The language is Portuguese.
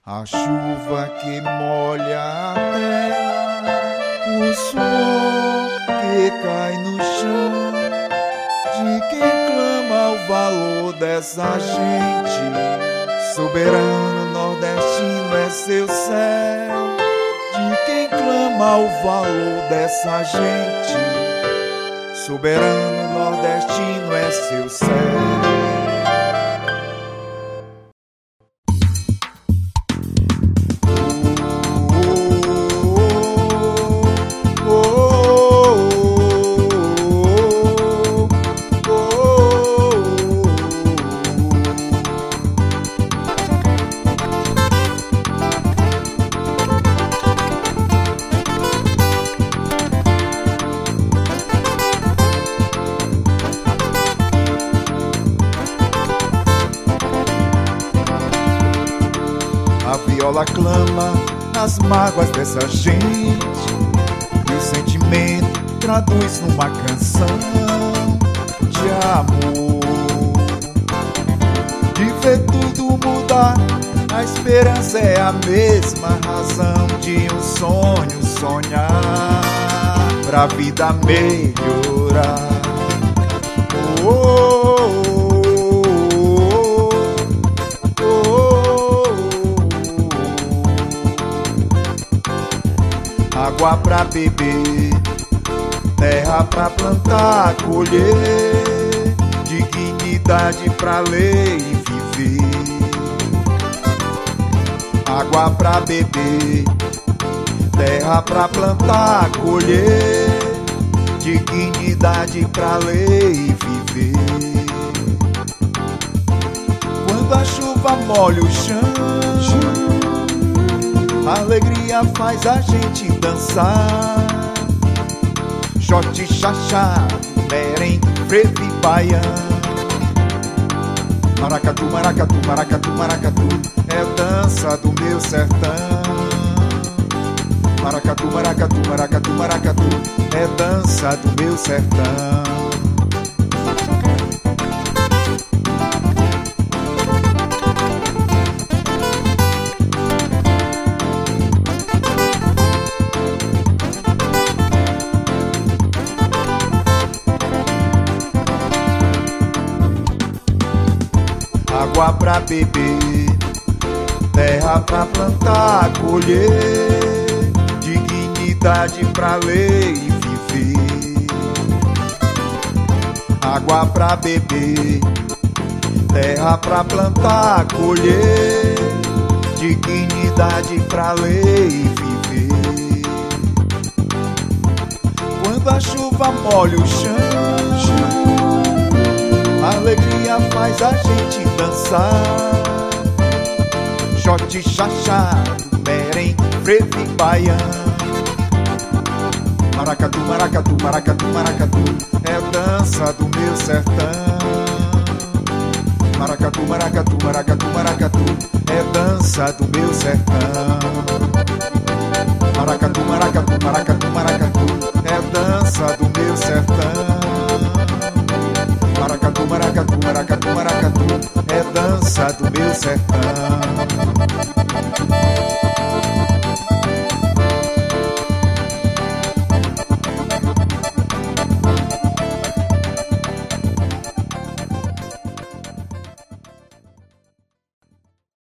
A chuva que molha a terra, o suor que cai no chão, de quem clama o valor dessa gente. Soberano nordestino é seu céu, de quem clama o valor dessa gente. Soberano nordestino é seu céu. A viola clama nas mágoas dessa gente, e o sentimento traduz numa canção de amor. De ver tudo mudar, a esperança é a mesma razão de um sonho sonhar pra vida melhorar. Água pra beber, terra pra plantar, colher, dignidade pra ler e viver. Água pra beber, terra pra plantar, colher, dignidade pra ler e viver. Quando a chuva molha o chão, a alegria faz a gente dançar. Jote, chachá, merengue, frevo e baiano. Maracatu, maracatu, maracatu, maracatu, é dança do meu sertão. Maracatu, maracatu, maracatu, maracatu, é dança do meu sertão. Água pra beber, terra pra plantar, colher, dignidade pra ler e viver. Água pra beber, terra pra plantar, colher, dignidade pra ler e viver. Quando a chuva molha o chão, a alegria faz a gente dançar. Jote, chachado, merengue, frevo e baiano. Maracatu, maracatu, maracatu, maracatu, é dança do meu sertão. Maracatu, maracatu, maracatu, maracatu, é dança do meu sertão. Maracatu, maracatu, maracatu, maracatu, é dança do meu sertão. Maracatu, maracatu, maracatu, maracatu, é dança do meu sertão.